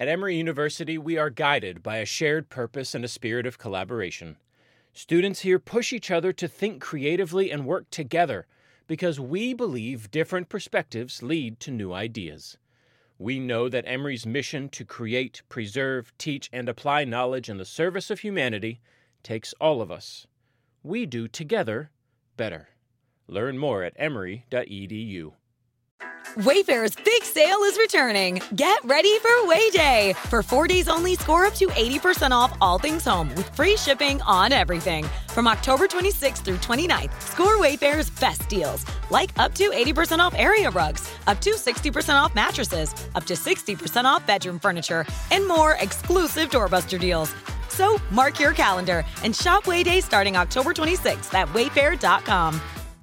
At Emory University, we are guided by a shared purpose and a spirit of collaboration. Students here push each other to think creatively and work together because we believe different perspectives lead to new ideas. We know that Emory's mission to create, preserve, teach, and apply knowledge in the service of humanity takes all of us. We do together better. Learn more at emory.edu. Wayfair's big sale is returning. Get ready for Way Day. For 4 days only, score up to 80% off all things home with free shipping on everything. From October 26th through 29th, score Wayfair's best deals, like up to 80% off area rugs, up to 60% off mattresses, up to 60% off bedroom furniture, and more exclusive doorbuster deals. So mark your calendar and shop Way Day starting October 26th at wayfair.com.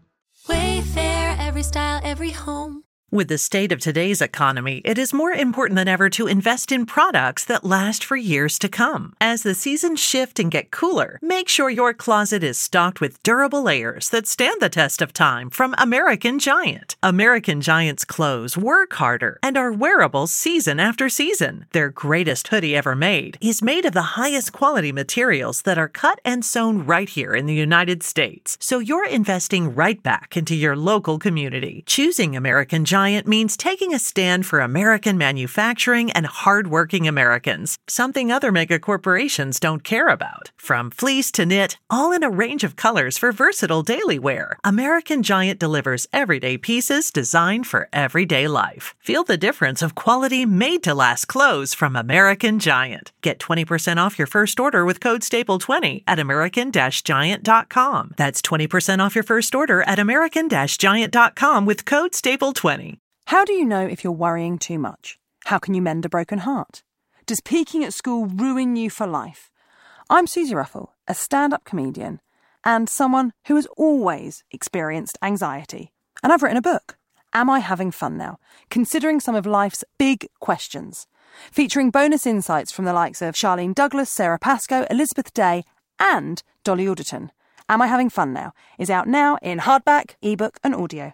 Wayfair, every style, every home. With the state of today's economy, it is more important than ever to invest in products that last for years to come. As the seasons shift and get cooler, make sure your closet is stocked with durable layers that stand the test of time from American Giant. American Giant's clothes work harder and are wearable season after season. Their greatest hoodie ever made is made of the highest quality materials that are cut and sewn right here in the United States. So you're investing right back into your local community. Choosing American Giant means taking a stand for American manufacturing and hardworking Americans, something other mega corporations don't care about. From fleece to knit, all in a range of colors for versatile daily wear, American Giant delivers everyday pieces designed for everyday life. Feel the difference of quality made-to-last clothes from American Giant. Get 20% off your first order with code STAPLE20 at american-giant.com. That's 20% off your first order at american-giant.com with code STAPLE20. How do you know if you're worrying too much? How can you mend a broken heart? Does peaking at school ruin you for life? I'm Susie Ruffle, a stand-up comedian and someone who has always experienced anxiety. And I've written a book, Am I Having Fun Now? Considering some of life's big questions. Featuring bonus insights from the likes of Charlene Douglas, Sarah Pascoe, Elizabeth Day and Dolly Alderton. Am I Having Fun Now? Is out now in hardback, ebook and audio.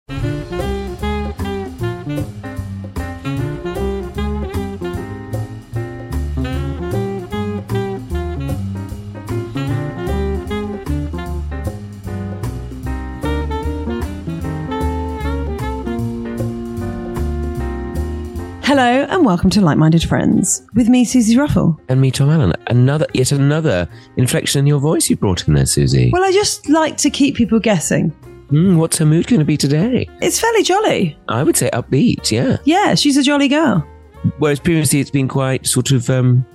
Hello and welcome to Like-Minded Friends with me, Susie Ruffle. And me, Tom Allen. Yet another inflection in your voice you brought in there, Susie. Well, I just like to keep people guessing. What's her mood going to be today? It's fairly jolly. I would say upbeat, yeah. Yeah, she's a jolly girl. Whereas previously it's been quite sort of,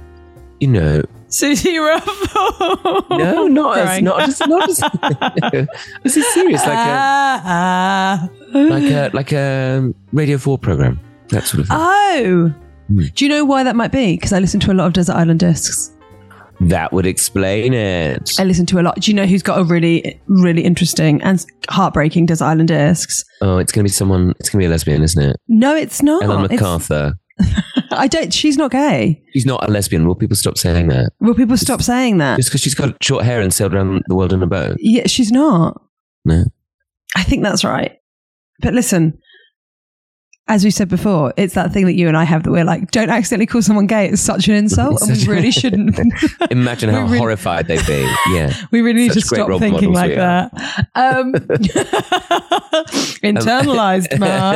Susie Ruffle. No, not as this is serious, like a Radio 4 program. That sort of thing. Oh! Do you know why that might be? Because I listen to a lot of Desert Island Discs. That would explain it. I listen to a lot. Do you know who's got a really, really interesting and heartbreaking Desert Island Discs? Oh, it's going to be a lesbian, isn't it? No, it's not. Ellen MacArthur. She's not gay. She's not a lesbian. Will people stop saying that? Will people stop saying that? Just because she's got short hair and sailed around the world in a boat? Yeah, she's not. No. I think that's right. But listen, as we said before, it's that thing that you and I have that we're like, don't accidentally call someone gay. It's such an insult. And we really shouldn't. Imagine how horrified they'd be. Yeah. We really need to stop thinking like that. Internalized,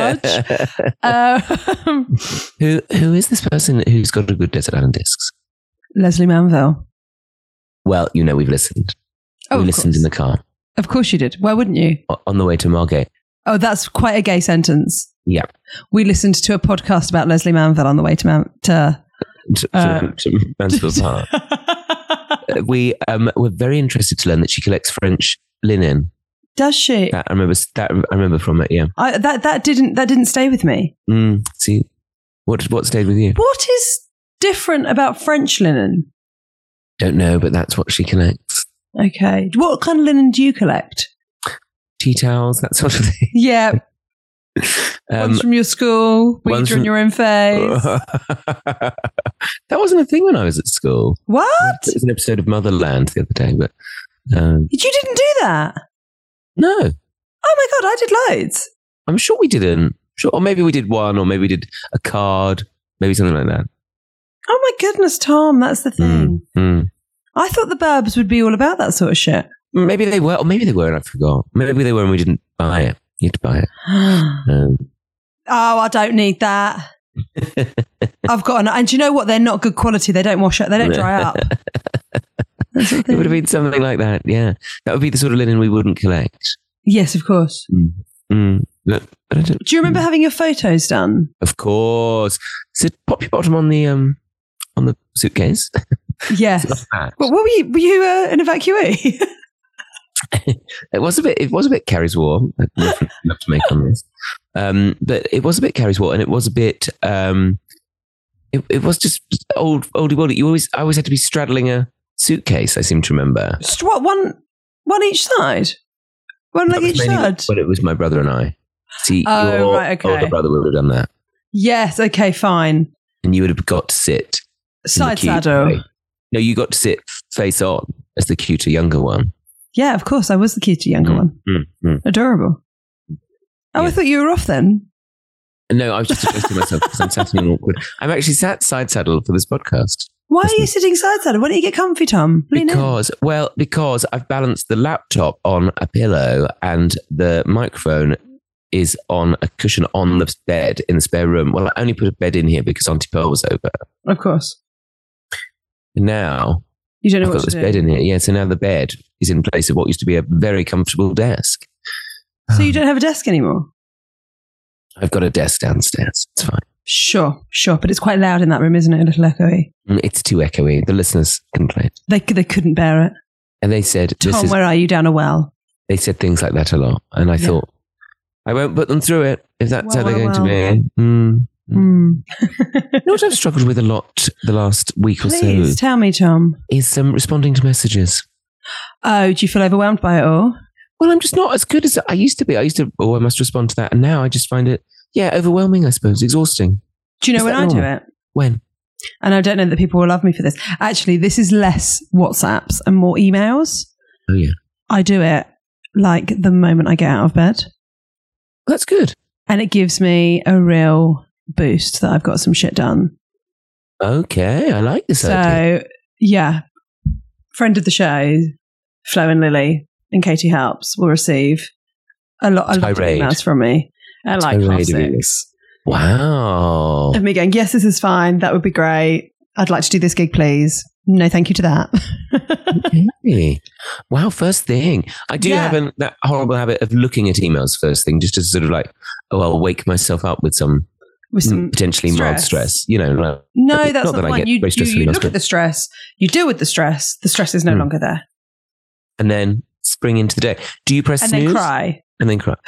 Marge. Who is this person who's got a good Desert Island Discs? Leslie Manville. Well, we've listened. Oh, we listened in the car. Of course you did. Why wouldn't you? On the way to Margate. Oh, that's quite a gay sentence. Yeah. We listened to a podcast about Leslie Manville on the way to Mansfield Park. We're very interested to learn that she collects French linen. Does she? I remember from it. Yeah. That didn't stay with me. See, what stayed with you? What is different about French linen? Don't know, but that's what she collects. Okay. What kind of linen do you collect? Tea towels, that sort of thing. Yeah. Ones from your school, weed in your own face. That wasn't a thing when I was at school. What? It was an episode of Motherland the other day, but you didn't do that? No. Oh my God, I did loads. I'm sure we didn't. Or maybe we did one, or maybe we did a card, maybe something like that. Oh my goodness, Tom, that's the thing. Mm. I thought the Burbs would be all about that sort of shit. Maybe they were, or maybe they were and I forgot. Maybe they were and we didn't buy it. You had to buy it. Oh, I don't need that. I've got and do you know what? They're not good quality. They don't wash up. They don't dry up. It would have been something like that. Yeah, that would be the sort of linen we wouldn't collect. Yes, of course. But I don't, do you remember having your photos done? Of course. So pop your bottom on the suitcase. Yes. But what were you? Were you an evacuee? It was a bit Carrie's War. I'd love to make on this. But it was a bit Carrie's War, and it was a bit. It was just oldie. I always had to be straddling a suitcase. I seem to remember. What, one each side? One leg each side? But it was my brother and I. See, your older brother would have done that. Yes. Okay. Fine. And you would have got to sit side saddle. No, you got to sit face on as the cuter younger one. Yeah, of course. I was the cuter younger one. Adorable. Oh, yeah. I thought you were off then. No, I was just adjusting myself because I'm sat in an awkward. I'm actually sat side saddled for this podcast. Why are you sitting side saddled? Why don't you get comfy, Tom? Because I've balanced the laptop on a pillow and the microphone is on a cushion on the bed in the spare room. Well, I only put a bed in here because Auntie Pearl was over. Of course. And now you don't know I've what got to this do. bed in here. Yeah, so now the bed is in place of what used to be a very comfortable desk. So you don't have a desk anymore? I've got a desk downstairs. It's fine. Sure. But it's quite loud in that room, isn't it? A little echoey. It's too echoey. The listeners complained. They couldn't bear it. And they said, Tom, where are you? Down a well. They said things like that a lot. And I thought, I won't put them through it if that's how they're going to be. You know what I've struggled with a lot the last week or so? Please tell me, Tom. Is responding to messages. Oh, do you feel overwhelmed by it all? Well, I'm just not as good as I used to be. I must respond to that. And now I just find it, overwhelming, I suppose, exhausting. Do you know when I do it? When? And I don't know that people will love me for this. Actually, this is less WhatsApps and more emails. Oh, yeah. I do it like the moment I get out of bed. That's good. And it gives me a real boost that I've got some shit done. Okay, I like this idea. So, yeah. Friend of the show, Flo and Lily and Katie Helps will receive a lot of emails from me. And like classics. Wow. Of me going, yes, this is fine. That would be great. I'd like to do this gig, please. No, thank you to that. Okay. Wow, first thing. I do have that horrible habit of looking at emails first thing, just to sort of like, I'll wake myself up with some potentially mild stress. You know, like, no, that's not the point. You look at the stress, you deal with the stress is no longer there. And then spring into the day. Do you press snooze? And then cry. And then cry.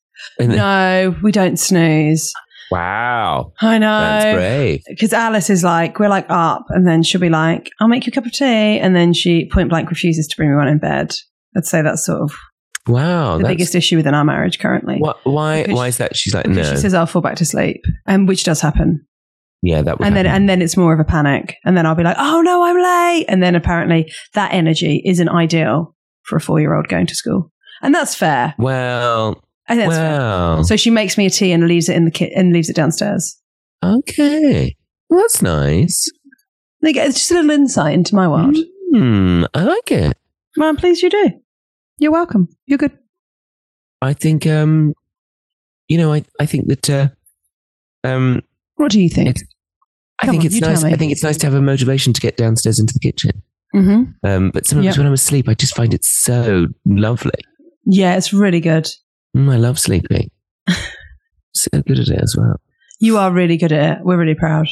No, we don't snooze. Wow. I know. That's brave. Because Alice is like, we're like up, and then she'll be like, I'll make you a cup of tea. And then she point blank refuses to bring me one in bed. I'd say that's sort of the biggest issue within our marriage currently. Why is that? She's like, no. She says, I'll fall back to sleep. And which does happen. Yeah, that would happen. And then it's more of a panic. And then I'll be like, oh no, I'm late. And then apparently that energy isn't ideal for a 4-year-old going to school. And that's fair. Well, I think that's fair. So she makes me a tea and leaves it in the and leaves it downstairs. Okay. Well, that's nice. It's just a little insight into my world. I like it. Well, I'm pleased you do. You're welcome. You're good. I think, I think that, what do you think? I think it's nice. I think it's nice to have a motivation to get downstairs into the kitchen. Mm-hmm. But sometimes when I'm asleep, I just find it so lovely. Yeah, it's really good. I love sleeping. So good at it as well. You are really good at it. We're really proud.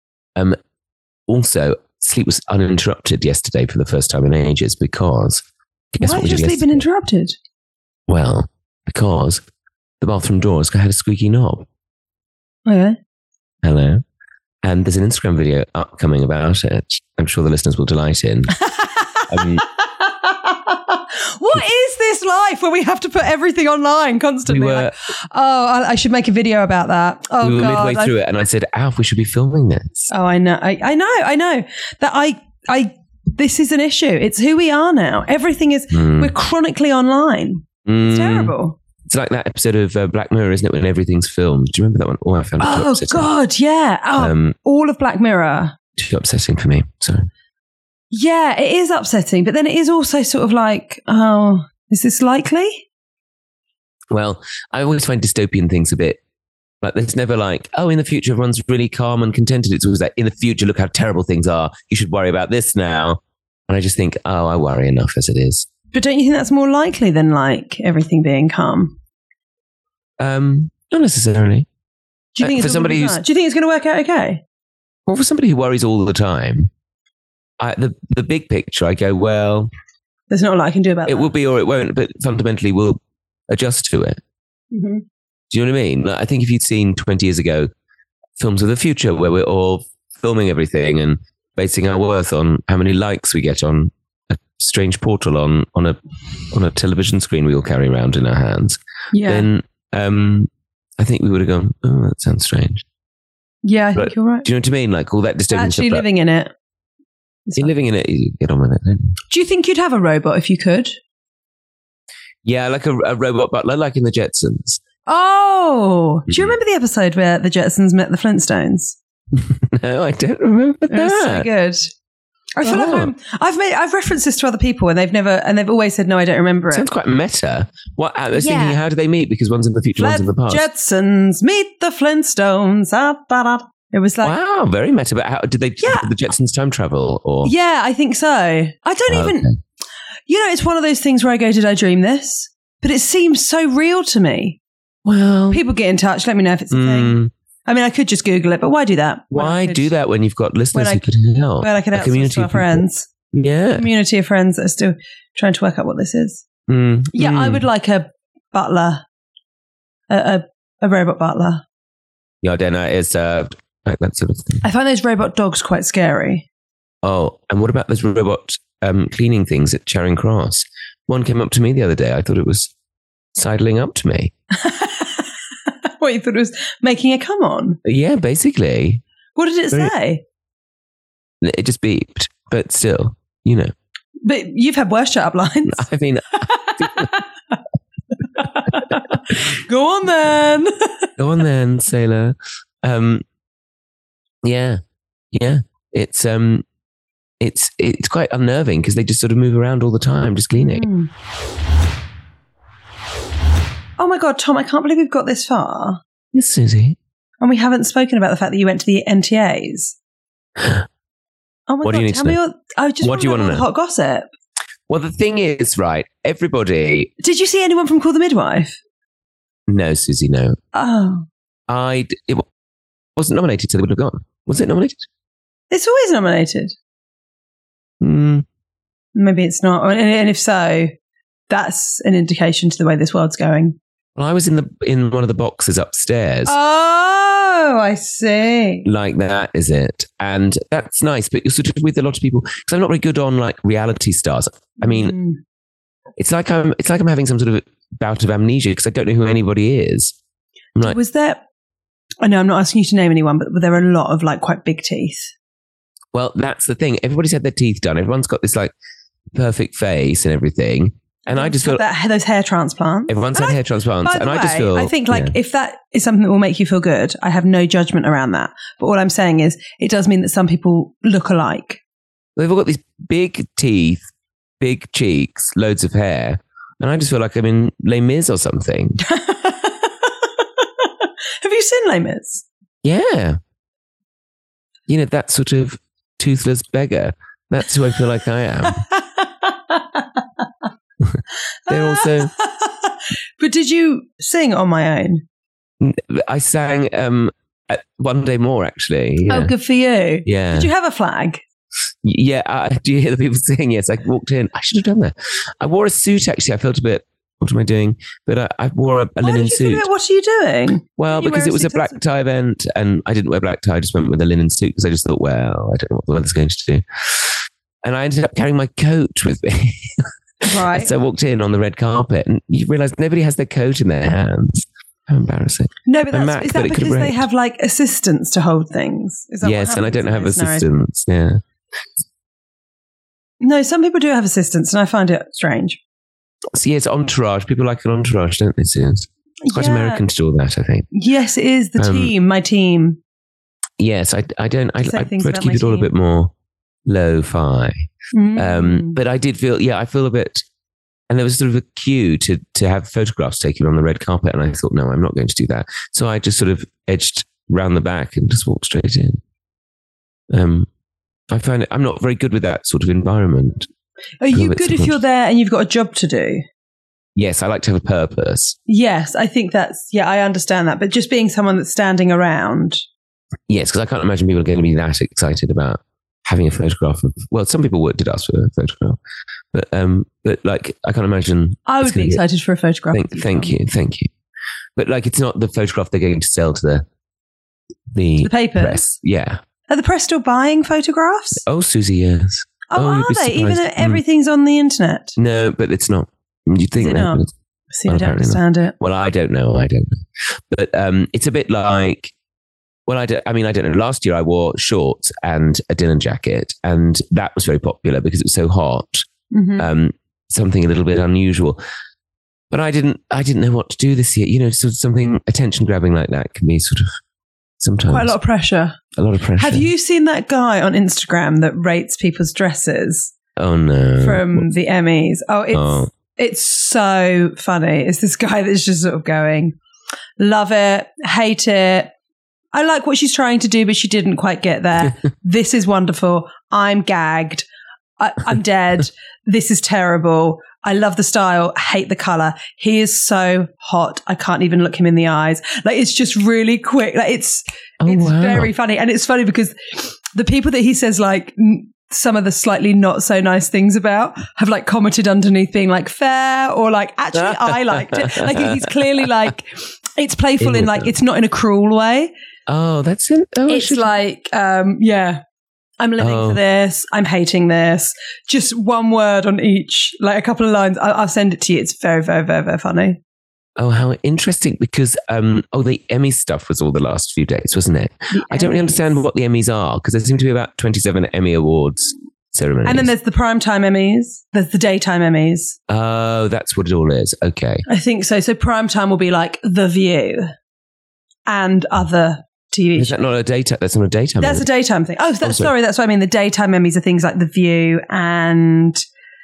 Also, sleep was uninterrupted yesterday for the first time in ages because... Why has your sleep been interrupted? Well, because the bathroom doors had a squeaky knob. Okay. Hello. And there's an Instagram video upcoming about it. I'm sure the listeners will delight in. What is this life where we have to put everything online constantly? I should make a video about that. Oh, we were midway through it and I said, Alf, we should be filming this. Oh, I know. I know. That this is an issue. It's who we are now. Everything is, we're chronically online. It's terrible. It's like that episode of Black Mirror, isn't it, when everything's filmed? Do you remember that one? Oh, I found it. Oh, God, yeah. All of Black Mirror too upsetting for me. So Yeah, it is upsetting, but then it is also sort of like, oh, is this likely? well, I always find dystopian things a bit like there's never like, oh, in the future everyone's really calm and contented. It's always like, in the future, look how terrible things are. You should worry about this now. And I just think, oh, I worry enough as it is. But don't you think that's more likely than like everything being calm? Not necessarily. Do you think for somebody who's do you think it's going to work out okay? well, for somebody who worries all the time, the big picture, I go, well, There's not a lot I can do about it that. will be or it won't, but fundamentally we'll adjust to it. Mm-hmm. Do you know what I mean? Like, I think if you'd seen 20 years ago films of the future where we're all filming everything and basing our worth on how many likes we get on a strange portal on a television screen we all carry around in our hands, then I think we would have gone, oh, that sounds strange. Yeah, I think you're right. Do you know what I mean? Like all that dystopian Actually stuff. living in it. You're living in it, you get on with it. Don't you? Do you think you'd have a robot if you could? Yeah, like a robot butler, like in the Jetsons. Oh, do you remember the episode where the Jetsons met the Flintstones? No, I don't remember It was so that. good. I feel like I've referenced this to other people and they've always said no, I don't remember it. Sounds quite meta. What? I was Yeah. thinking, how do they meet? Because one's in the future, one's in the past. Jetsons meet the Flintstones. It was like, Wow, very meta. But how did they? Yeah. Did the Jetsons time travel? Or yeah, I think so. I don't even. Okay. You know, it's one of those things where I go, did I dream this? But it seems so real to me. Well, People get in touch. Let me know if it's a thing. I mean, I could just Google it, but why do that? why do that when you've got listeners who could help? Well, I could A outsource community to our of people. friends. Yeah. Community of friends that are still trying to work out what this is. Yeah, I would like a butler, a robot butler. Your dinner is served. Like that sort of thing. I find those robot dogs quite scary. Oh, and what about those robot cleaning things at Charing Cross? One came up to me the other day. I thought it was sidling up to me. What, you thought it was making a come on? Yeah, basically. What did it say? It just beeped, but still, you know. But you've had worse shut up lines. I mean, Go on then. go on then, sailor. Yeah. It's quite unnerving because they just sort of move around all the time, just cleaning. Oh my God, Tom, I can't believe we've got this far. Yes, Susie. And we haven't spoken about the fact that you went to the NTAs. Oh my What God, do you need tell to me know? all, I just What do you want to wanna know? know? Hot gossip. Well, the thing is, right, everybody... Did you see anyone from Call the Midwife? No, Susie, no. Oh, It wasn't nominated, so they would have gone. Was it nominated? it's always nominated. Maybe it's not. And if so, that's an indication to the way this world's going. Well, I was in one of the boxes upstairs. Oh, I see. Like that is it, and that's nice. But you're sort of with a lot of people because I'm not very good on like reality stars. I mean, it's like I'm having some sort of bout of amnesia because I don't know who anybody is. I'm like, Was there... I know I'm not asking you to name anyone, but there are a lot of like quite big teeth. well, that's the thing. Everybody's had their teeth done. Everyone's got this like perfect face and everything. And I just feel those hair transplants. everyone's had hair transplants, By the and I just way, feel I think like yeah. if that is something that will make you feel good, I have no judgment around that. But what I'm saying is, it does mean that some people look alike. they've all got these big teeth, big cheeks, loads of hair, and I just feel like I'm in Les Mis or something. Have you seen Les Mis? Yeah, you know that sort of toothless beggar. That's who I feel like I am. They're also. But did you sing On My Own? I sang One Day More, actually. Yeah. Oh, good for you. Yeah. Did you have a flag? Yeah. Do you hear the people sing? Yes, I walked in. I should have done that. I wore a suit, actually. I felt a bit, what am I doing? But I wore a Why linen did you feel suit. like, what are you doing? Well, Did you because wear it was a suit black tie event and I didn't wear black tie. I just went with a linen suit because I just thought, well, I don't know what the weather's going to do. And I ended up carrying my coat with me. Right. So I walked in on the red carpet and you realise nobody has their coat in their hands. How embarrassing. No, but A is Mac, that but it could because have they rained. have like assistants to hold things? Is that what Yes, and I happens don't in have this scenario? assistants. Yeah. No, some people do have assistants, and I find it strange. So yeah, it's entourage. People like an entourage, don't they, Suze? It's quite Yeah. American to do all that, I think. Yes, it is the team, my team. Yes, I don't. I Say try things to about keep my it all a team. bit more lo-fi. Mm. But I did feel, I feel a bit. And there was sort of a cue to have photographs taken on the red carpet, and I thought, no, I'm not going to do that. So I just sort of edged round the back and just walked straight in. I find I'm not very good with that sort of environment. Are you good if you're there and you've got a job to do? Yes, I like to have a purpose. Yes, I think I understand that. But just being someone that's standing around. Yes, because I can't imagine people are going to be that excited about having a photograph of. Well, some people did ask for a photograph, but like I can't imagine. I would be excited for a photograph. Thank you. But like, it's not the photograph they're going to sell to the papers. Press. Yeah. Are the press still buying photographs? Oh, Susie, yes. Oh, are they? Even though everything's on the internet? No, but it's not. You think Is it not? See, I don't understand it. Well, I don't know. But it's a bit like. Well, I don't know. Last year I wore shorts and a denim jacket, and that was very popular because it was so hot. Mm-hmm. Something a little bit unusual. But I didn't know what to do this year. You know, sort of something attention grabbing like that can be sort of sometimes quite a lot of pressure. Have you seen that guy on Instagram that rates people's dresses? Oh no! From the Emmys. It's so funny. It's this guy that's just sort of going, love it, hate it. I like what she's trying to do, but she didn't quite get there. This is wonderful. I'm gagged. I'm dead. This is terrible. I love the style. Hate the color. He is so hot. I can't even look him in the eyes. Like, it's just really quick. Like, it's very funny. And it's funny because the people that he says like some of the slightly not so nice things about have like commented underneath being like fair or like, actually, I liked it. Like, he's clearly like, it's playful in like, it's not in a cruel way. Oh, that's it. Oh, it's like, yeah, I'm living for this. I'm hating this. Just one word on each, like a couple of lines. I'll send it to you. It's very, very, very, very funny. Oh, how interesting. Because, the Emmy stuff was all the last few days, wasn't it? I don't really understand what the Emmys are, because there seem to be about 27 Emmy Awards ceremonies. And then there's the primetime Emmys. There's the daytime Emmys. Oh, that's what it all is. Okay. I think so. So primetime will be like The View and other TV Is that not a daytime? That's not a daytime. That's a daytime thing. Oh, sorry. That's what I mean. The daytime Emmys are things like The View and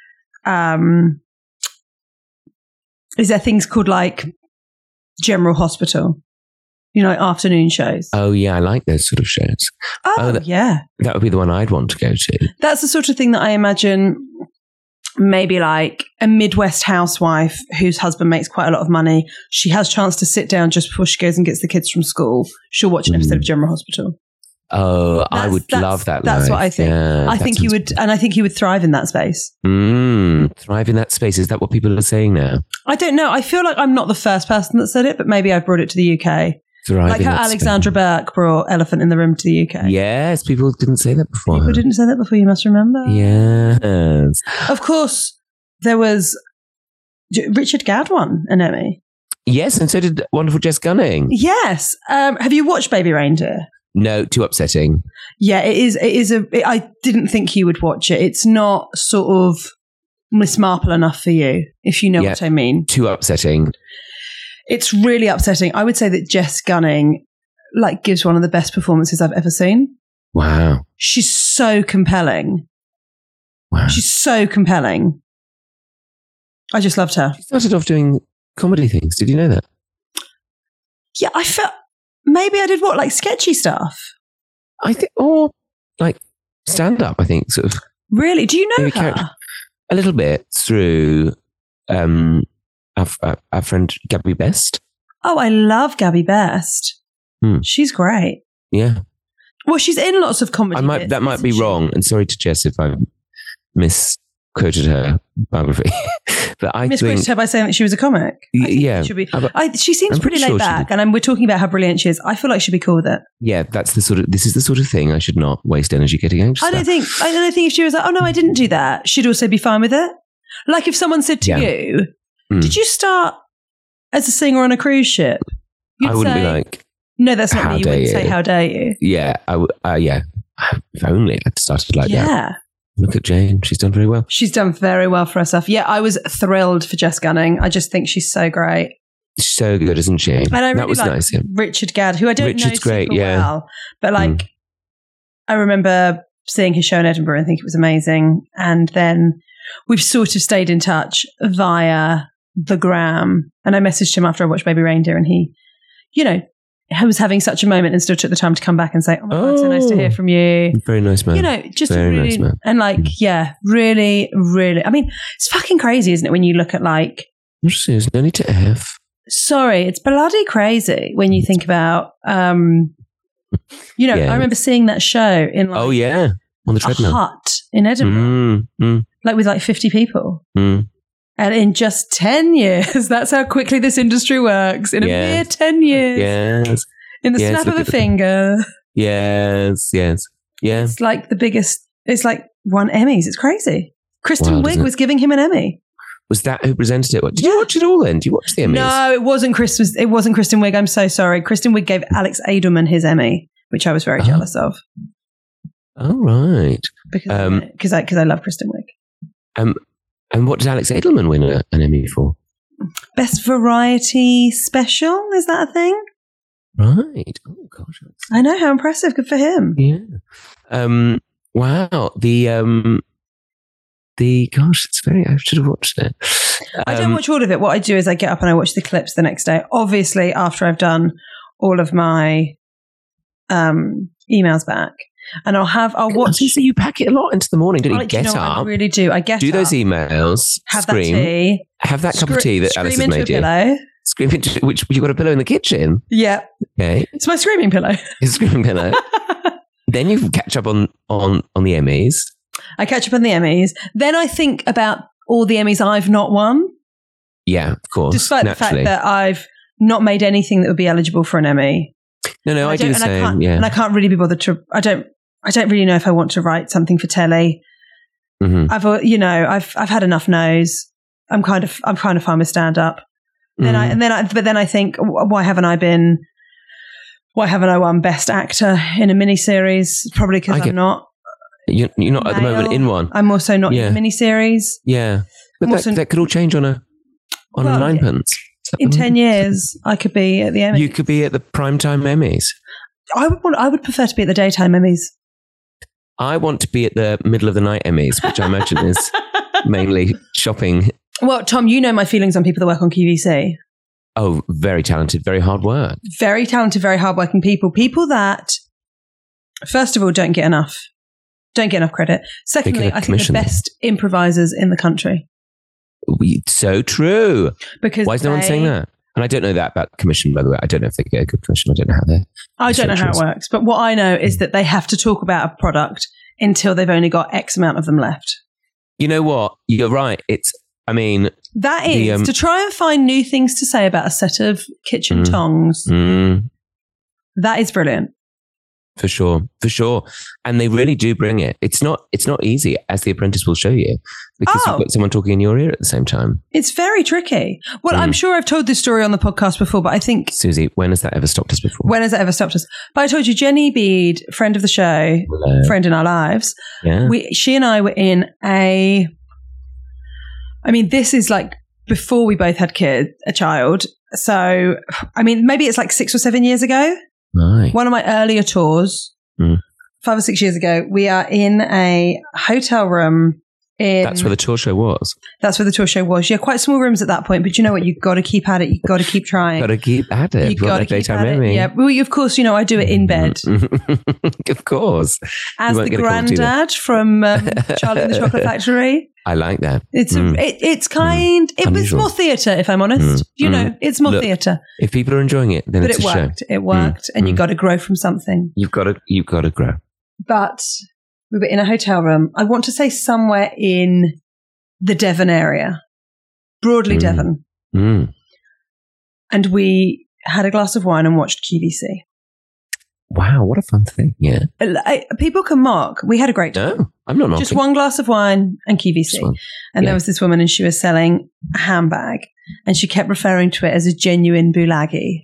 is there things called like General Hospital? You know, afternoon shows. Oh, yeah. I like those sort of shows. Yeah. That would be the one I'd want to go to. That's the sort of thing that I imagine maybe like a Midwest housewife whose husband makes quite a lot of money. She has a chance to sit down just before she goes and gets the kids from school. She'll watch an episode of General Hospital. Oh, I would love that. That's life. what I think. Yeah, I think you would, and I think you would thrive in that space. Thrive in that space. Is that what people are saying now? I don't know. I feel like I'm not the first person that said it, but maybe I brought it to the UK. Thrive like how Alexandra Burke brought Elephant in the Room to the UK. Yes, people didn't say that before. People didn't say that before, you must remember. Yes. Of course, there was Richard Gadd won an Emmy. Yes, and so did wonderful Jess Gunning. Yes. Have you watched Baby Reindeer? No, too upsetting. Yeah, it is. I didn't think you would watch it. It's not sort of Miss Marple enough for you, if you know what I mean. Too upsetting. It's really upsetting. I would say that Jess Gunning like gives one of the best performances I've ever seen. Wow. She's so compelling. Wow. She's so compelling. I just loved her. She started off doing comedy things. Did you know that? Yeah, I felt maybe I did like sketchy stuff. I think, or like stand up. I think sort of. Really? Do you know her? A little bit through our friend Gabby Best. Oh, I love Gabby Best. She's great. Yeah. Well, she's in lots of comedy. That might be wrong, and sorry to Jess if I misquoted her biography. But I misquoted her by saying that she was a comic. Yeah, she seems pretty laid back, and we're talking about how brilliant she is. I feel like she'd be cool with it. Yeah, this is the sort of thing I should not waste energy getting anxious. I don't think if she was like, oh no, I didn't do that, she'd also be fine with it. Like if someone said to you, did you start as a singer on a cruise ship? I wouldn't be like, no, that's not me. You wouldn't say, how dare you? Yeah, yeah. If only I'd started like that. Yeah. Look at Jane. She's done very well. She's done very well for herself. Yeah, I was thrilled for Jess Gunning. I just think she's so great. so good, isn't she? And I really that was like nice. Yeah. Richard Gadd, who I don't know great, super yeah. well, but like I remember seeing his show in Edinburgh and think it was amazing. And then we've sort of stayed in touch via the gram. And I messaged him after I watched Baby Reindeer, and he, you know, I was having such a moment and still took the time to come back and say, "Oh my God, so nice to hear from you." Very nice man. You know, just Very really, nice man. and like, yeah, really, really. I mean, it's fucking crazy, isn't it? When you look at like, There's no need to F. sorry, it's bloody crazy when you think about, you know, Yeah. I remember seeing that show in like Oh yeah, on the a treadmill. hut in Edinburgh, like with like 50 people. And in just 10 years, that's how quickly this industry works. In a Yes. mere 10 years. Yes. In the Yes, snap of look a at the- finger. Yes. Yes. Yeah. It's like the biggest, it's like won Emmys. It's crazy. Kristen Wild, Wiig isn't it? was giving him an Emmy. Was that who presented it? Did you watch it all then? Did you watch the Emmys? No, it wasn't It wasn't Kristen Wiig. I'm so sorry. Kristen Wiig gave Alex Edelman his Emmy, which I was very jealous of. Oh, right. Because I love Kristen Wiig. And what did Alex Edelman win an Emmy for? Best Variety Special, is that a thing? Right. Oh, gosh. I know, how impressive. Good for him. Yeah. Wow. Gosh, it's very, I should have watched it. I don't watch all of it. What I do is I get up and I watch the clips the next day. Obviously, after I've done all of my emails back. And I'll watch. So you pack it a lot into the morning, don't you? Get know, up. I really do. I get do up. those emails. Have scream, that tea. Have that cup of tea that Alice has into made a you. pillow. Scream into which you've got a pillow in the kitchen. Yeah. Okay. It's my screaming pillow. It's a screaming pillow. Then you catch up on the Emmys. I catch up on the Emmys. Then I think about all the Emmys I've not won. Yeah, of course. Despite the fact that I've not made anything that would be eligible for an Emmy. No, I do the same. Yeah. And I can't really be bothered to. I don't really know if I want to write something for telly. Mm-hmm. I've had enough no's. I'm kind of fine with stand up. But then I think, why haven't I won Best Actor in a miniseries? Probably because I'm not. You're not at the moment in one. I'm also not in a miniseries. Yeah, but that could all change on a ninepence. In 10 years, I could be at the Emmys. You could be at the primetime Emmys. I would prefer to be at the daytime Emmys. I want to be at the middle of the night Emmys, which I imagine is mainly shopping. Well, Tom, you know my feelings on people that work on QVC. Oh, very talented, very hard work. Very talented, very hardworking people. People that, first of all, don't get enough credit. Secondly, I think the best improvisers in the country. So true. Because why is no one saying that? And I don't know that about commission, by the way. I don't know if they get a good commission. I don't know how they. I don't know how it works. But what I know is that they have to talk about a product until they've only got X amount of them left. You know what? You're right. That is to try and find new things to say about a set of kitchen tongs. That is brilliant. For sure. And they really do bring it. It's not easy, as The Apprentice will show you, because you've got someone talking in your ear at the same time. It's very tricky. Well, I'm sure I've told this story on the podcast before, but I think... Susie, when has that ever stopped us before? When has that ever stopped us? But I told you, Jenny Bede, friend of the show, friend in our lives, she and I were in this is like before we both had a child. So, maybe it's like 6 or 7 years ago. Right. One of my earlier tours, 5 or 6 years ago, we are in a hotel room. That's where the tour show was. That's where the tour show was. Yeah, quite small rooms at that point. But you know what? You've got to keep at it. You've got to keep trying. Got to keep at it. You've got to keep at it. Yeah. Well, of course, I do it in bed. Of course. As the granddad from Charlie and the Chocolate Factory. I like that. It was more theatre, if I'm honest. It's more theatre. If people are enjoying it, then it's a show. It worked. And you've got to grow from something. You've got to grow. But we were in a hotel room. I want to say somewhere in the Devon area. Broadly Devon. And we had a glass of wine and watched QVC. Wow, what a fun thing. Yeah. People can mock. We had a great time. No, I'm not mocking. Just one glass of wine and QVC. And there was this woman and she was selling a handbag and she kept referring to it as a genuine Bulagi.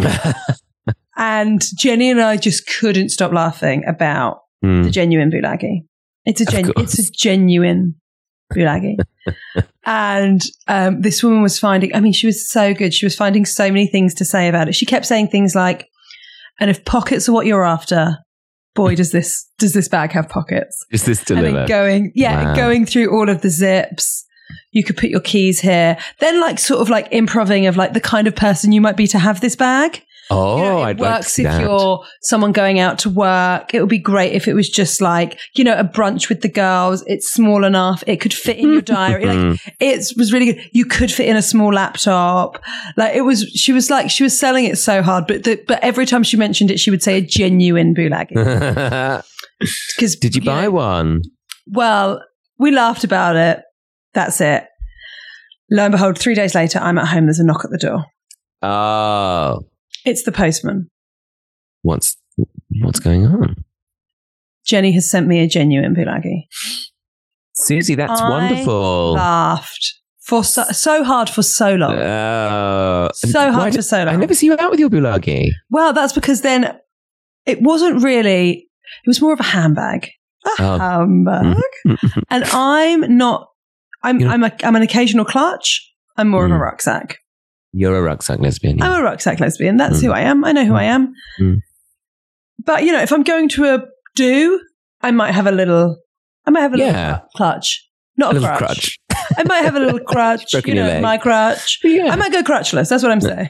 And Jenny and I just couldn't stop laughing about the genuine Bulagi. It's a genuine Bulagi. And this woman was she was so good. She was finding so many things to say about it. She kept saying things like, and if pockets are what you're after, boy, does this bag have pockets. Is this delivered? And then going through all of the zips. You could put your keys here. Then sort of improving of the kind of person you might be to have this bag. Oh, It works if you're someone going out to work. It would be great if it was just a brunch with the girls. It's small enough. It could fit in your diary. It was really good. You could fit in a small laptop. She was selling it so hard, but every time she mentioned it, she would say a genuine Bulagi. Did you buy one? Well, we laughed about it. That's it. Lo and behold, 3 days later, I'm at home. There's a knock at the door. Oh. It's the postman. What's going on? Jenny has sent me a genuine Bulagi. Susie, that's wonderful. Laughed for so hard for so long. So hard for so long. I never see you out with your Bulagi. Well, that's because then it wasn't really. It was more of a handbag. Handbag. And I'm not. I'm an occasional clutch. I'm more of a rucksack. You're a rucksack lesbian. Yeah. I'm a rucksack lesbian. That's who I am. I know who I am. But if I'm going to a do, I might have a little clutch. Not a crutch. I might have a little crutch. Broken your leg. My crutch. Yeah. I might go crutchless. That's what I'm saying.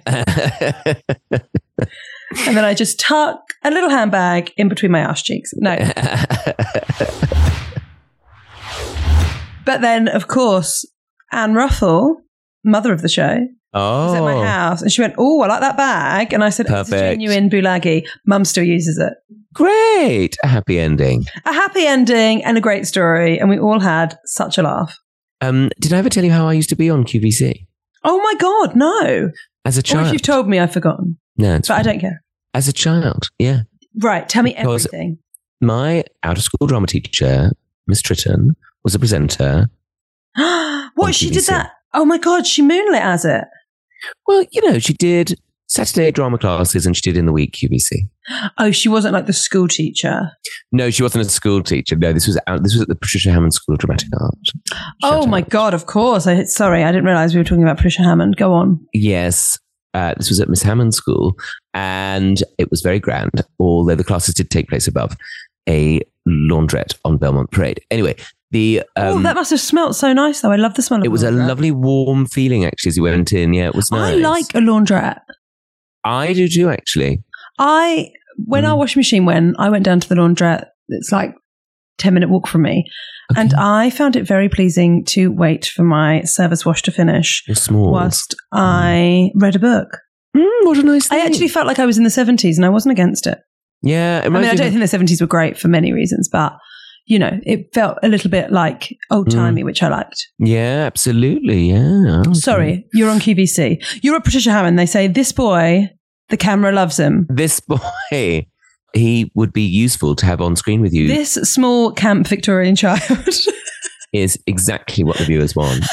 And then I just tuck a little handbag in between my arse cheeks. No. But then, of course, Anne Ruffle, mother of the show, was at my house. And she went, oh, I like that bag. And I said, Perfect. It's a genuine Bulagi. Mum still uses it. Great. A happy ending. A happy ending and a great story. And we all had such a laugh. Did I ever tell you how I used to be on QVC? Oh, my God, no. As a child. Or if you've told me, I've forgotten. No, but I don't care. As a child, yeah. Right. Tell me everything. My out-of-school drama teacher, Miss Tritton, was a presenter. What? She did that? Oh my God, she moonlit as it. Well, she did Saturday drama classes and she did in the week QVC. Oh, she wasn't like the school teacher. No, she wasn't a school teacher. No, this was at the Patricia Hammond School of Dramatic Art. Oh my God, of course. Sorry, I didn't realize we were talking about Patricia Hammond. Go on. Yes. This was at Miss Hammond School and it was very grand, although the classes did take place above a laundrette on Belmont Parade. Anyway, that must have smelt so nice though. I love the smell of it. It was a lovely warm feeling actually as you went in. Yeah, it was nice. I like a laundrette. I do too, actually. When our washing machine I went down to the laundrette, it's like 10-minute walk from me. Okay. And I found it very pleasing to wait for my service wash to finish whilst I read a book. What a nice thing. I actually felt like I was in the 70s and I wasn't against it. Yeah. I don't think the 70s were great for many reasons, but it felt a little bit like old-timey, which I liked. Yeah, absolutely. Yeah. Okay. Sorry, you're on QVC. You're at Patricia Hammond. They say, this boy, the camera loves him. This boy, he would be useful to have on screen with you. This small camp Victorian child is exactly what the viewers want.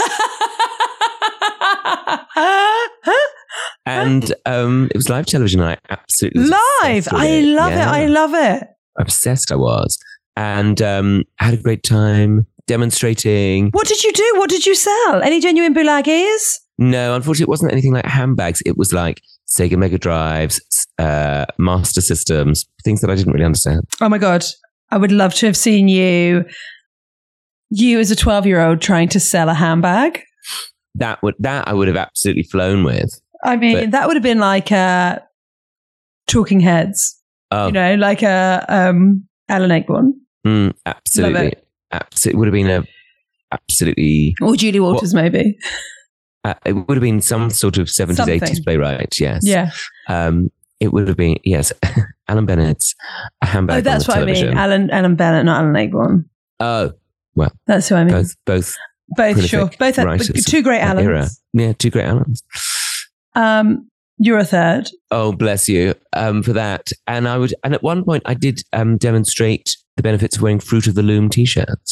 And it was live television. I absolutely live. I love it. I love it. Obsessed I was. And had a great time demonstrating. What did you do? What did you sell? Any genuine Bulagis? No, unfortunately, it wasn't anything like handbags. It was like Sega Mega Drives, Master Systems, things that I didn't really understand. Oh my God. I would love to have seen you as a 12-year-old trying to sell a handbag. That I would have absolutely flown with. I mean, that would have been like Talking Heads. Like Alan Ayckbourn. Absolutely. Absolutely. It would have been absolutely... Or Julie Walters, maybe. It would have been some sort of 70s, 80s playwright, yes. Yeah. It would have been, yes, Alan Bennett's A Handbag on the Television. I mean. Alan Bennett, not Alan Ayckbourn. Oh, well. That's who I mean. Both, sure. Both two great Allans. Era. Yeah, two great Allans. You're a third. Oh, bless you for that. And at one point I did demonstrate the benefits of wearing Fruit of the Loom t-shirts.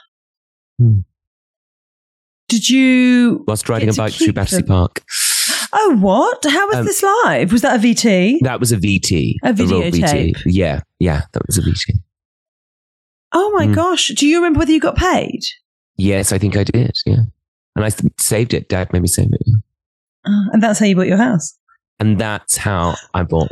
Did you? Whilst riding a bike through Battersea Park. Oh, what? How was this live? Was that a VT? That was a VT. A videotape? VT. Yeah, that was a VT. Oh my gosh. Do you remember whether you got paid? Yes, I think I did, yeah. And I saved it. Dad made me save it. And that's how you bought your house? And that's how I bought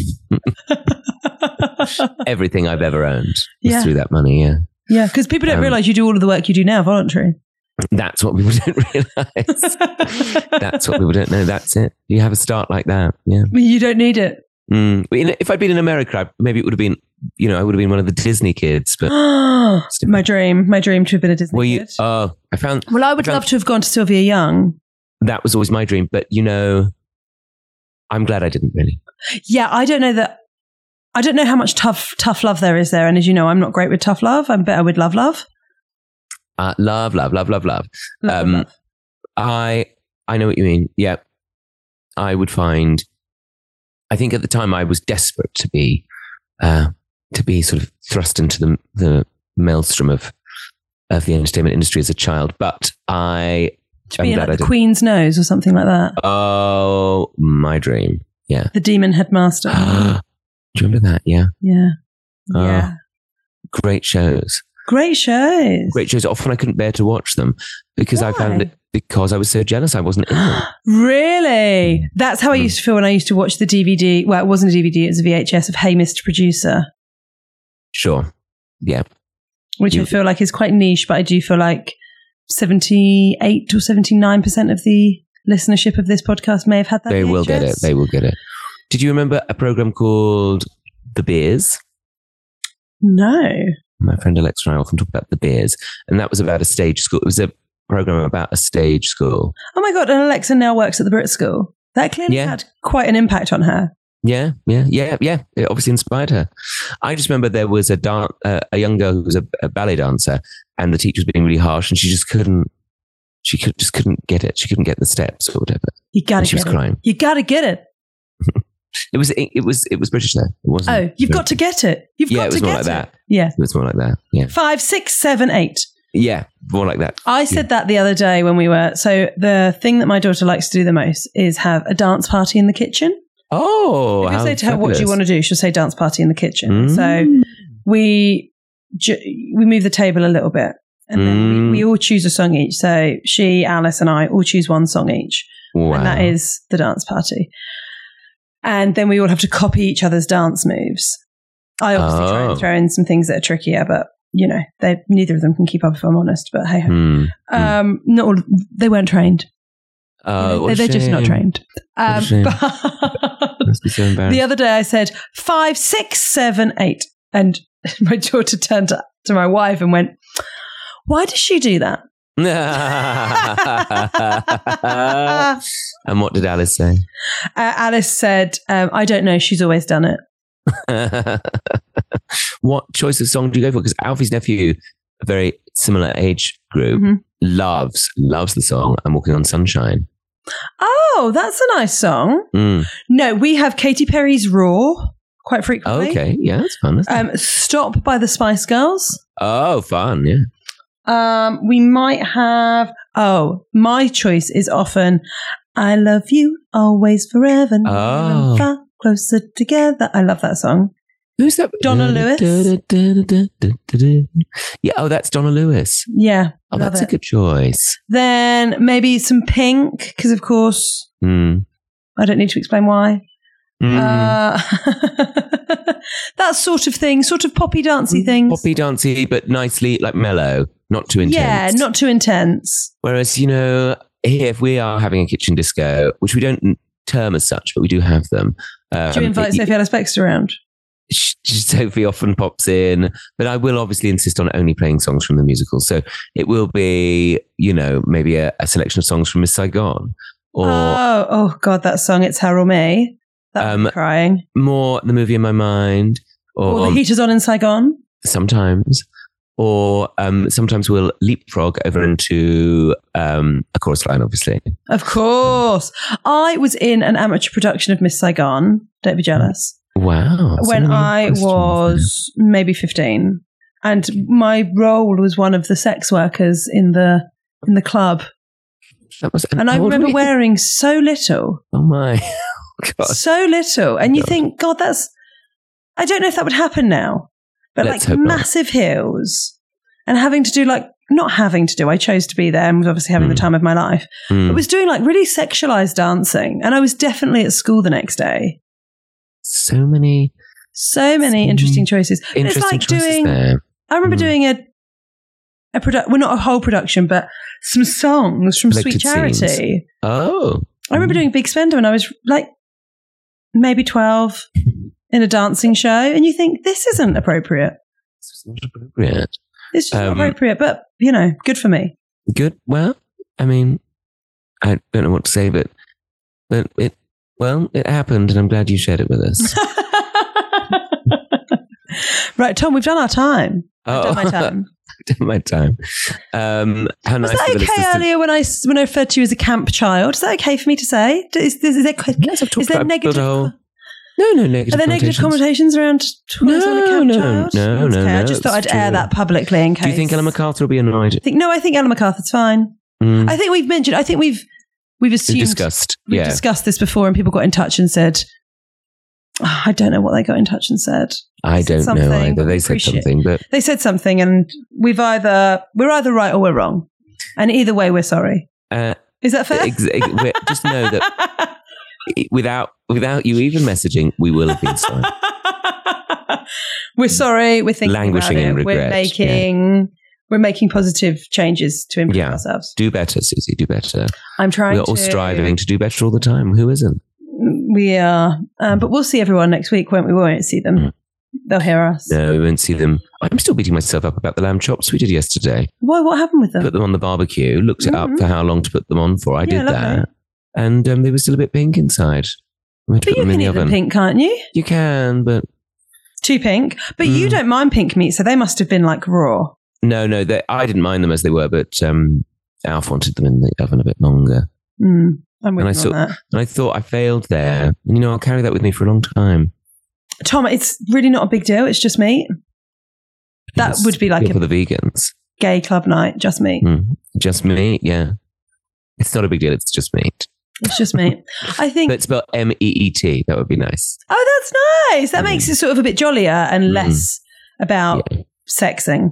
everything I've ever owned was through that money, yeah. Yeah, because people don't realise you do all of the work you do now voluntary. That's what people don't realise. That's what people don't know. That's it. You have a start like that, yeah. You don't need it. If I'd been in America, maybe it would have been, I would have been one of the Disney kids. But my dream to have been a Disney kid. I would love to have gone to Sylvia Young. That was always my dream, but I'm glad I didn't really. Yeah, I don't know how much tough love there is there, and as you know, I'm not great with tough love. I'm better with love. Love. Love. I know what you mean. Yeah, I would find. I think at the time I was desperate to be sort of thrust into the maelstrom of the entertainment industry as a child, but to be in the Queen's Nose or something like that. Oh, my dream. Yeah. The Demon Headmaster. Do you remember that? Yeah. Yeah. Yeah. Great shows. Often I couldn't bear to watch them because I found it because I was so jealous I wasn't in them. Really? That's how I used to feel when I used to watch the DVD. Well, it wasn't a DVD, it was a VHS of Hey Mr. Producer. Sure. Yeah. Which I feel like is quite niche, but I do feel like 78 or 79% of the listenership of this podcast may have had that. They VHS. will get it. Did you remember a program called The Beers? No. My friend Alexa and I often talk about The Beers, and that was about a stage school. It was a program about a stage school. Oh my God, and Alexa now works at the Brit School. That clearly had quite an impact on her. Yeah. It obviously inspired her. I just remember there was a young girl who was a ballet dancer, and the teacher was being really harsh, and she just couldn't get it. She couldn't get the steps or whatever. You gotta get it. She was crying. You gotta get it. It was British though. It wasn't. Oh, you've got to get it. You've got to get it. It was more like that. Yeah. It was more like that. Yeah. 5, 6, 7, 8. Yeah, more like that. I said that the other day when we were. So the thing that my daughter likes to do the most is have a dance party in the kitchen. Oh, if you say to her, "What do you want to do?" She'll say, "Dance party in the kitchen." So we move the table a little bit, and then we all choose a song each. So she, Alice, and I all choose one song each, and that is the dance party. And then we all have to copy each other's dance moves. I obviously try and throw in some things that are trickier, but neither of them can keep up, if I'm honest. But hey, not all. They weren't trained. They're just not trained. Must be so embarrassing. The other day I said 5, 6, 7, 8, and my daughter turned to my wife and went, "Why does she do that?" And what did Alice say? Alice said, "I don't know. She's always done it." What choice of song do you go for? Because Alfie's nephew, a very similar age group, loves the song "I'm Walking on Sunshine." Oh, that's a nice song. No, we have Katy Perry's "Raw" quite frequently. Okay, yeah, that's fun. "Stop" by the Spice Girls. Oh, fun, yeah. We might have. Oh, my choice is often "I Love You Always Forever." Oh. Far closer together. I love that song. Who's that? Donna Lewis. Yeah. Oh, that's Donna Lewis. Yeah. Oh, that's a good choice. Then maybe some Pink, because of course, I don't need to explain why. That sort of thing, sort of poppy dancey things. Poppy dancey, but nicely like mellow, not too intense. Yeah, not too intense. Whereas, here, if we are having a kitchen disco, which we don't term as such, but we do have them. Do you invite Sophie Ellis-Bextor around? Sophie often pops in, but I will obviously insist on only playing songs from the musical. So it will be, maybe a selection of songs from Miss Saigon. Or, oh God, that song, It's Her or Me. That crying. More The Movie in My Mind. Or The Heat Is On in Saigon. Sometimes. Or sometimes we'll leapfrog over into a chorus line, obviously. Of course. I was in an amateur production of Miss Saigon. Don't be jealous. Wow. When I was maybe 15. And my role was one of the sex workers in the club. And I remember wearing so little. Oh my God. So little. And you think, God, I don't know if that would happen now. But like massive heels and having to do like not having to do. I chose to be there and was obviously having the time of my life. I was doing like really sexualized dancing, and I was definitely at school the next day. So many interesting choices. Interesting it's like choices doing. there. I remember doing a well, not a whole production, but some songs from Selected Sweet Charity. scenes. Oh, I remember doing Big Spender when I was like maybe 12 in a dancing show, and you think this isn't appropriate. It's not appropriate. It's just not appropriate, but you know, good for me. Good. Well, I mean, I don't know what to say, but it happened, and I'm glad you shared it with us. Right, Tom, we've done our time. I've done my time. My time. How nice. Was that okay earlier when I referred to you as a camp child? Is that okay for me to say? Is there negative? No negative. Are there negative connotations around? No. I just thought I'd air that publicly in case. Do you think Ellen MacArthur will be annoyed? I think Ellen MacArthur's fine. I think we've mentioned. I think we've assumed. We've discussed this before, and people got in touch and said, I don't know what they got in touch and said. I don't know either. They said something, but they said something, and we're either right or we're wrong, and either way, we're sorry. Is that fair? Just know that without you even messaging, we will have been sorry. We're sorry. We're thinking languishing about it. in regret. We're making positive changes to improve ourselves. Do better, Susie. Do better. I'm trying. We're all striving to do better all the time. Who isn't? We are, but we'll see everyone next week, won't we? We won't see them. They'll hear us. No, we won't see them. I'm still beating myself up about the lamb chops we did yesterday. Why? What happened with them? Put them on the barbecue. Looked it up for how long to put them on for. I did that, and they were still a bit pink inside. But you can eat them pink, can't you? You can, but too pink. But you don't mind pink meat, so they must have been like raw. No, I didn't mind them as they were, but Alf wanted them in the oven a bit longer. I'm with you on that. And I thought I failed there. And, I'll carry that with me for a long time. Tom, it's really not a big deal. It's just meat. That would be like for the vegans. Gay club night, just meat. Just meat, yeah. It's not a big deal. It's just meat. It's just meat. I think. But spelled MEET. That would be nice. Oh, that's nice. That makes it sort of a bit jollier and less about sexing.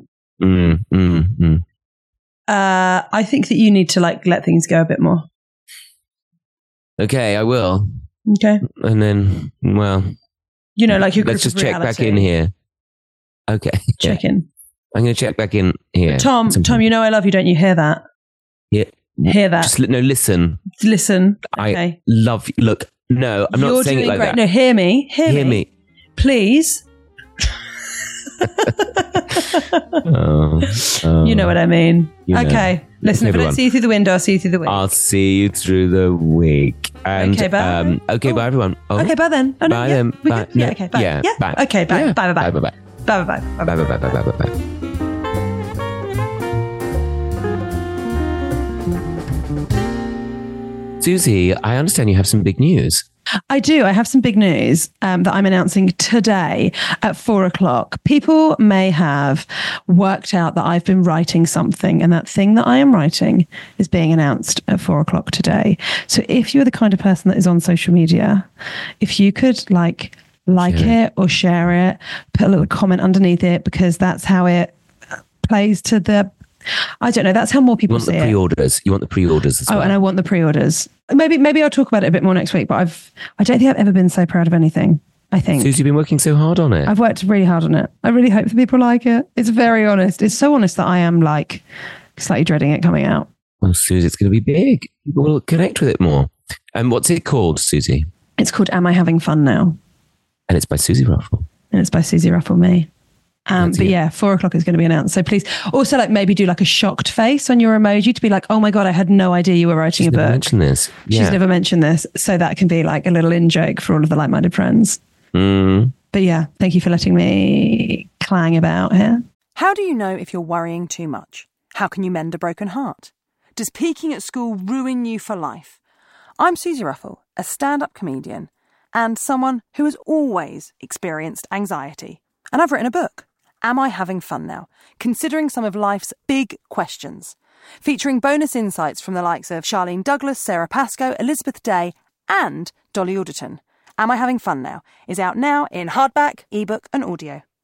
I think that you need to let things go a bit more. Okay, I will. Okay. And then, well... your let's just check back in here. Okay. Check in. I'm going to check back in here. Tom, I love you, don't you? Hear that? Yeah. Hear that? Just, listen. Listen. Okay. I love you. Look, no, I'm not saying it like that. No, hear me. Hear me. Please. You know what I mean. Okay. Listen, if I don't see you through the window, I'll see you through the week. I'll see you through the week. And, okay, bye. Bye, everyone. Oh. Okay, bye then. Oh, no, bye then. Bye. Yeah, okay, bye. Yeah, bye. Okay, bye. Yeah. Bye, bye, bye. Bye, bye, bye. Bye, bye, bye. Bye, bye, bye, bye, bye, bye. Susie, I understand you have some big news. I do. I have some big news that I'm announcing today at 4:00. People may have worked out that I've been writing something, and that thing that I am writing is being announced at 4:00 today. So if you're the kind of person that is on social media, if you could like it or share it, put a little comment underneath it, because that's how it plays to the... I don't know. That's how more people see it. You want the pre-orders. You want the pre-orders as well. Oh, and I want the pre-orders. Maybe I'll talk about it a bit more next week, but I don't think I've ever been so proud of anything. I think. Susie, you've been working so hard on it. I've worked really hard on it. I really hope that people like it. It's very honest. It's so honest that I am slightly dreading it coming out. Well, Susie, it's going to be big. People will connect with it more. And what's it called, Susie? It's called Am I Having Fun Now? And it's by Susie Ruffle. And it's by Susie Ruffle, me. But yeah, 4:00 is going to be announced. So please also maybe do a shocked face on your emoji to be like, oh my God, I had no idea you were writing a book. She's never mentioned this. Yeah. She's never mentioned this. So that can be a little in-joke for all of the like-minded friends. But yeah, thank you for letting me clang about here. How do you know if you're worrying too much? How can you mend a broken heart? Does peaking at school ruin you for life? I'm Susie Ruffle, a stand-up comedian and someone who has always experienced anxiety. And I've written a book. Am I Having Fun Now? Considering some of life's big questions. Featuring bonus insights from the likes of Charlene Douglas, Sarah Pascoe, Elizabeth Day, and Dolly Alderton. Am I Having Fun Now is out now in hardback, ebook, and audio.